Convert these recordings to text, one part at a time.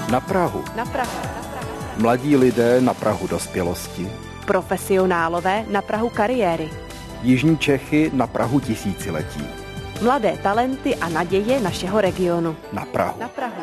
Na Prahu. Na Prahu. Mladí lidé na prahu dospělosti. Profesionálové na prahu kariéry. Jižní Čechy na prahu tisíciletí. Mladé talenty a naděje našeho regionu. Na Prahu. Na Prahu.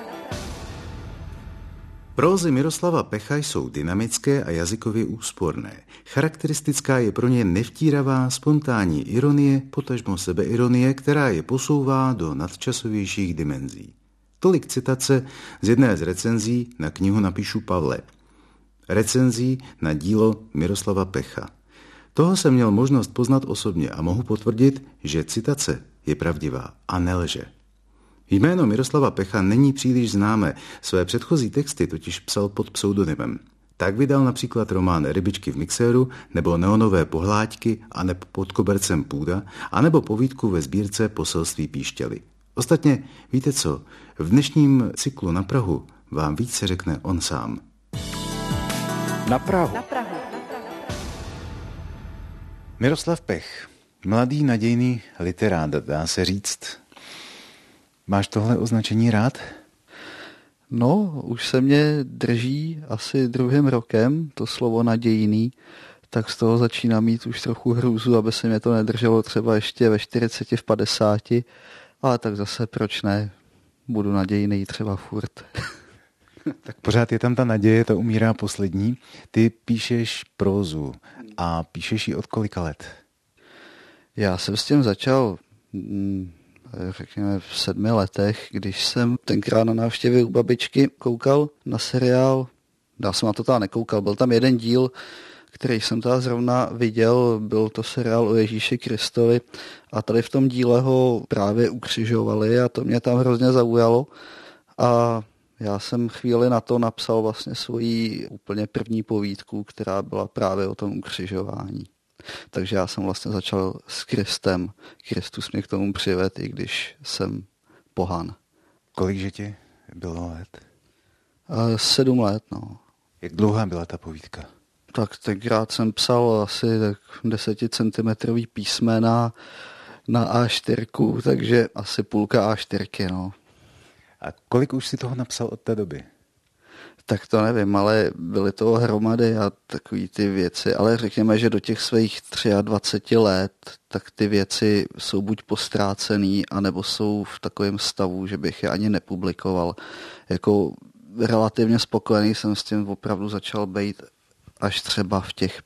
Prózy Miroslava Pecha jsou dynamické a jazykově úsporné. Charakteristická je pro ně nevtíravá, spontánní ironie, potažmo sebeironie, která je posouvá do nadčasovějších dimenzí. Tolik citace z jedné z recenzí na knihu Napíšu Pavle. Recenzí na dílo Miroslava Pecha. Toho jsem měl možnost poznat osobně a mohu potvrdit, že citace je pravdivá a nelže. Jméno Miroslava Pecha není příliš známé, své předchozí texty totiž psal pod pseudonymem. Tak vydal například román Rybičky v mixéru, nebo Neonové pohláďky a neb Pod kobercem půda, anebo povídku ve sbírce Poselství píšťaly. Ostatně, víte co, v dnešním cyklu Na Prahu vám více řekne on sám. Na Prahu. Na Prahu. Miroslav Pech, mladý nadějný literát, dá se říct. Máš tohle označení rád? No, už se mě drží asi 2. rokem to slovo nadějný, tak z toho začíná mít už trochu hrůzu, aby se mě to nedrželo třeba ještě ve 40, v 50, ale tak zase proč ne, budu nadějný třeba furt. Tak pořád je tam ta naděje, to umírá poslední. Ty píšeš prózu a píšeš ji od kolika let? Já jsem s tím začal řekněme v 7 letech, když jsem tenkrát na návštěvě u babičky koukal na seriál, já jsem na to teda nekoukal, byl tam jeden díl, který jsem teda zrovna viděl, byl to seriál o Ježíši Kristovi a tady v tom díle ho právě ukřižovali a to mě tam hrozně zaujalo a já jsem chvíli na to napsal vlastně svoji úplně první povídku, která byla právě o tom ukřižování. Takže já jsem vlastně začal s Kristem. Kristus mě k tomu přivedl, i když jsem pohan. Kolikže ti bylo let? 7 let, no. Jak dlouhá byla ta povídka? Tak tenkrát jsem psal asi tak 10 cm písmena na A4, takže asi půlka A4, no. A kolik už si toho napsal od té doby? Tak to nevím, ale byly to hromady a takový ty věci, ale řekněme, že do těch svých 23 let, tak ty věci jsou buď postrácený, anebo jsou v takovém stavu, že bych je ani nepublikoval. Jako relativně spokojený jsem s tím opravdu začal být až třeba v těch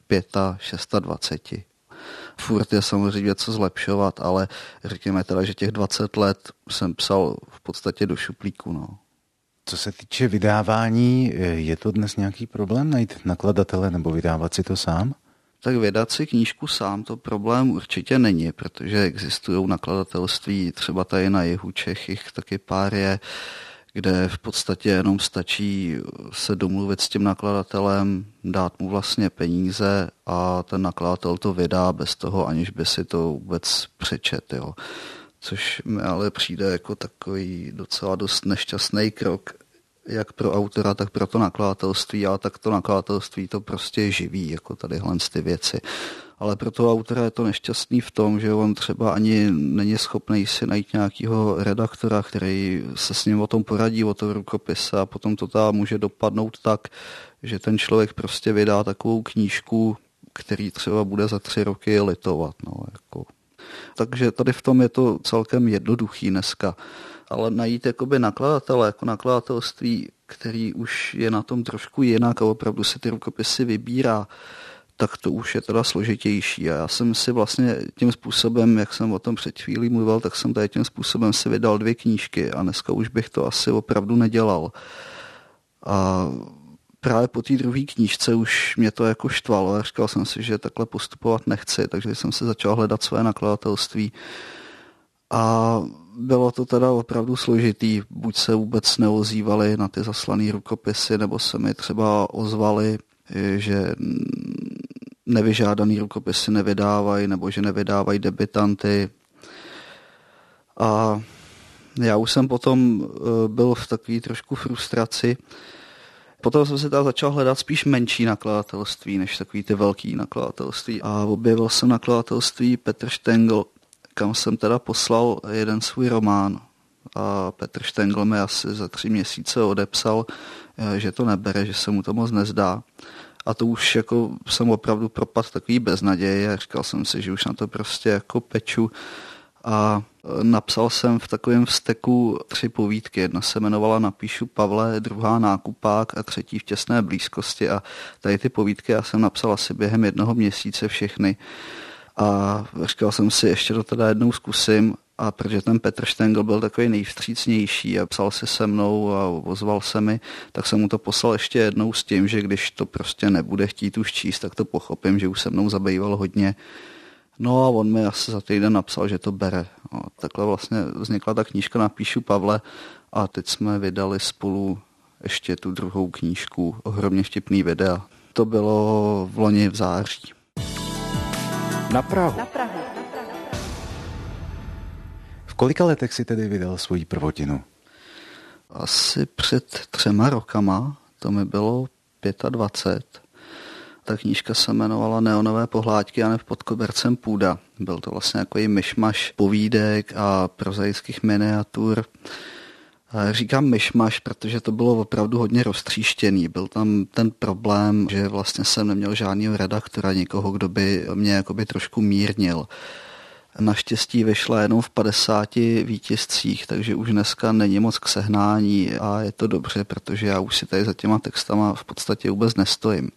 25. Furt je samozřejmě co zlepšovat, ale řekněme teda, že těch 20 let jsem psal v podstatě do šuplíku, no. Co se týče vydávání, je to dnes nějaký problém najít nakladatele nebo vydávat si to sám? Tak vydat si knížku sám to problém určitě není, protože existují nakladatelství třeba tady na jihu Čech, jich taky pár je, kde v podstatě jenom stačí se domluvit s tím nakladatelem, dát mu vlastně peníze a ten nakladatel to vydá bez toho, aniž by si to vůbec přečet, jo. Což mi ale přijde jako takový docela dost nešťastný krok, jak pro autora, tak pro to nakladatelství, ale tak to nakladatelství to prostě živí, jako tadyhle ty věci. Ale pro toho autora je to nešťastný v tom, že on třeba ani není schopný si najít nějakého redaktora, který se s ním o tom poradí, o tom rukopise a potom to tam může dopadnout tak, že ten člověk prostě vydá takovou knížku, který třeba bude za 3 roky litovat, no, jako. Takže tady v tom je to celkem jednoduchý dneska. Ale najít jakoby nakladatele, jako nakladatelství, který už je na tom trošku jinak a opravdu si ty rukopisy vybírá, tak to už je teda složitější. A já jsem si vlastně tím způsobem, jak jsem o tom před chvílí mluvil, tak jsem tady tím způsobem si vydal 2 knížky a dneska už bych to asi opravdu nedělal. A právě po té druhé knížce už mě to jako štvalo a říkal jsem si, že takhle postupovat nechci, takže jsem se začal hledat své nakladatelství. A bylo to teda opravdu složitý, buď se vůbec neozývali na ty zaslané rukopisy, nebo se mi třeba ozvali, že nevyžádaný rukopisy nevydávají, nebo že nevydávají debutanty. A já už jsem potom byl v takové trošku frustraci. Potom jsem si teda začal hledat spíš menší nakladatelství, než takový ty velký nakladatelství. A objevil jsem nakladatelství Petr Štengl, kam jsem teda poslal jeden svůj román. a Petr Štengl mi asi za 3 měsíce odepsal, že to nebere, že se mu to moc nezdá. A to už jako jsem opravdu propadl takový beznaděj a říkal jsem si, že už na to prostě jako peču. A napsal jsem v takovém vzteku 3 povídky. Jedna se jmenovala Napíšu Pavle, druhá Nákupák a třetí V těsné blízkosti. A tady ty povídky já jsem napsal asi během 1 měsíce všechny. A říkal jsem si, ještě to teda jednou zkusím. A protože ten Petr Štengl byl takový nejvstřícnější a psal si se mnou a ozval se mi, tak jsem mu to poslal ještě jednou s tím, že když to prostě nebude chtít už číst, tak to pochopím, že už se mnou zabýval hodně. No a on mi asi za týden napsal, že to bere. No, takhle vlastně vznikla ta knížka Napíšu Pavle a teď jsme vydali spolu ještě tu druhou knížku, ohromně vtipný videa. To bylo v loni v září. Na Prahu. V kolika letech si tedy vydal svoji prvotinu? Asi před 3 rokama, to mi bylo 25. Ta knížka se jmenovala Neonové pohádky a ne pod kobercem půda. Byl to vlastně takový myšmaš povídek a prozaických miniatur. Říkám myšmaš, protože to bylo opravdu hodně roztříštěný. Byl tam ten problém, že vlastně jsem neměl žádného redaktora, nikoho, kdo by mě jakoby trošku mírnil. Naštěstí vyšla jenom v 50 výtiscích, takže už dneska není moc k sehnání a je to dobře, protože já už si tady za těma textama v podstatě vůbec nestojím.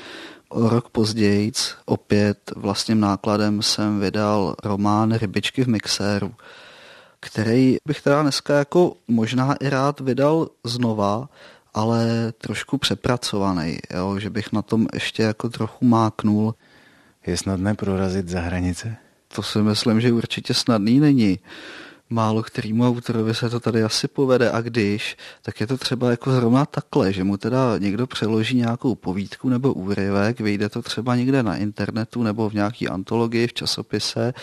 O rok později opět vlastním nákladem jsem vydal román Rybičky v mixéru, který bych teda dneska jako možná i rád vydal znova, ale trošku přepracovaný, jo? Že bych na tom ještě jako trochu máknul. Je snadné prorazit za hranice? To si myslím, že určitě snadný není. Málo kterýmu autorovi se to tady asi povede a když, tak je to třeba jako zrovna takhle, že mu teda někdo přeloží nějakou povídku nebo úryvek, vyjde to třeba někde na internetu nebo v nějaký antologii v časopise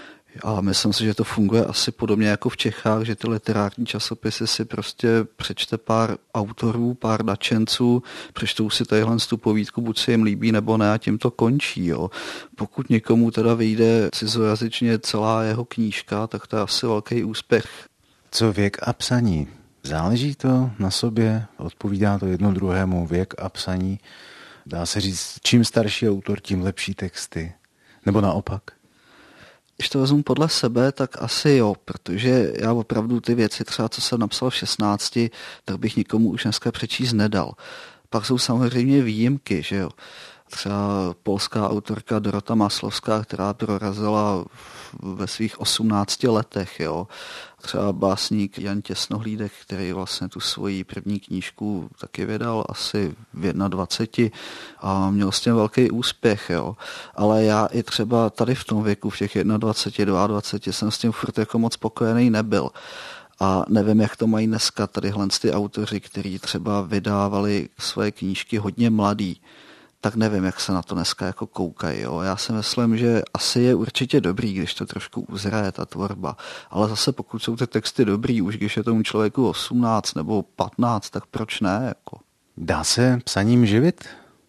a myslím si, že to funguje asi podobně jako v Čechách, že ty literární časopisy si prostě přečte pár autorů, pár nadšenců, přečtou si tadyhle tu povídku, buď se jim líbí nebo ne a tím to končí. Jo. Pokud někomu teda vyjde cizojazyčně celá jeho knížka, tak to je asi velký úspěch. Co věk a psaní? Záleží to na sobě? Odpovídá to jedno druhému, věk a psaní? Dá se říct, čím starší autor, tím lepší texty? Nebo naopak? Když to vezmu podle sebe, tak asi jo, protože já opravdu ty věci třeba, co jsem napsal v 16, tak bych nikomu už dneska přečíst nedal. Pak jsou samozřejmě výjimky, že jo. Třeba polská autorka Dorota Maslovská, která prorazila ve svých 18 letech, jo. Třeba básník Jan Těsnohlídek, který vlastně tu svoji první knížku taky vydal asi v 21 a měl s tím velký úspěch, jo. Ale já i třeba tady v tom věku, v těch 21, 22, jsem s tím furt jako moc spokojený nebyl. A nevím, jak to mají dneska tadyhle ty autoři, kteří třeba vydávali své knížky hodně mladý. Tak nevím, jak se na to dneska jako koukají. Jo. Já si myslím, že asi je určitě dobrý, když to trošku uzraje ta tvorba. Ale zase pokud jsou ty texty dobrý, už když je tomu člověku 18 nebo 15, tak proč ne? Jako. Dá se psaním živit?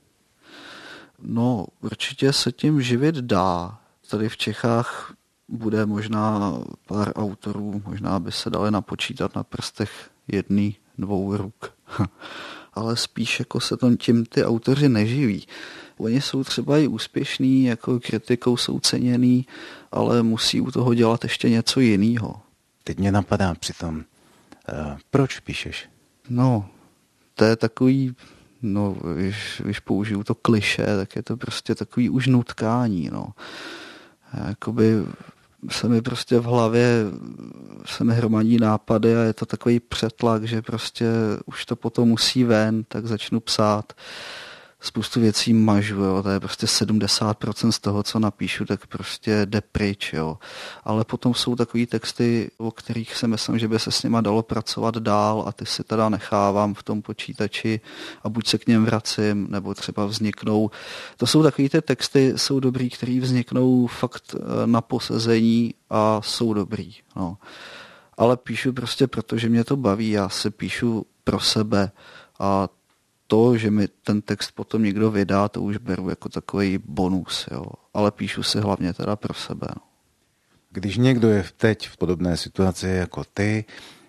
No, určitě se tím živit dá. Tady v Čechách bude možná pár autorů, možná by se dali napočítat na prstech 1, 2 ruk. Ale spíš jako se tím ty autoři neživí. Oni jsou třeba i úspěšní, jako kritikou jsou ceněný, ale musí u toho dělat ještě něco jiného. Teď mě napadá přitom, proč píšeš? No, to je takový, no, když použiju to klišé, tak je to prostě takový už nutkání, no. Jakoby se mi prostě v hlavě se mi hromadí nápady a je to takový přetlak, že prostě už to potom musí ven, tak začnu psát. Spoustu věcí mažu, jo. To je prostě 70% z toho, co napíšu, tak prostě jde pryč, jo. Ale potom jsou takový texty, o kterých si myslím, že by se s nima dalo pracovat dál a ty si teda nechávám v tom počítači a buď se k něm vracím, nebo třeba vzniknou. To jsou takový ty texty, jsou dobrý, který vzniknou fakt na posezení a jsou dobrý, no. Ale píšu prostě, protože mě to baví, já si píšu pro sebe a to, že mi ten text potom někdo vydá, to už beru jako takový bonus, jo. Ale píšu si hlavně teda pro sebe. No. Když někdo je teď v podobné situaci jako ty,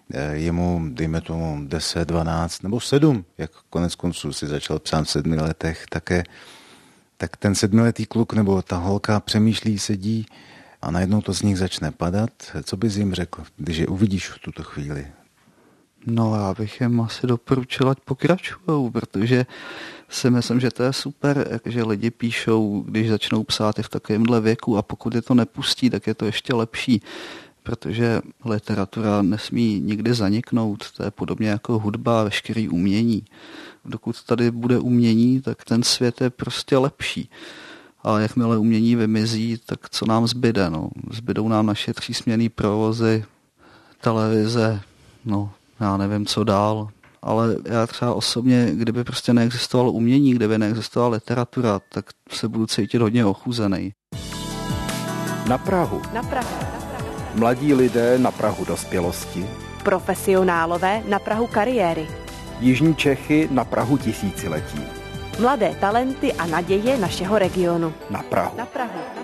je mu, dejme tomu, 10, 12 nebo 7, jak konec konců si začal psát v 7 letech také, tak ten 7letý kluk nebo ta holka přemýšlí, sedí a najednou to z nich začne padat. Co bys jim řekl, když je uvidíš v tuto chvíli? No, já bych jim asi doporučil, ať pokračujou, protože si myslím, že to je super, že lidi píšou, když začnou psát i v takovémhle věku, a pokud je to nepustí, tak je to ještě lepší, protože literatura nesmí nikdy zaniknout. To je podobně jako hudba, veškerý umění. Dokud tady bude umění, tak ten svět je prostě lepší. A jakmile umění vymizí, tak co nám zbyde? No? Zbydou nám naše třísměnné provozy, televize, no já nevím, co dál. Ale já třeba osobně, kdyby prostě neexistovalo umění, kdyby neexistovala literatura, tak se budu cítit hodně ochuzený. Na Prahu. Na Prahu. Mladí lidé na prahu dospělosti. Profesionálové na prahu kariéry. Jižní Čechy na prahu tisíciletí. Mladé talenty a naděje našeho regionu. Na Prahu. Na Prahu.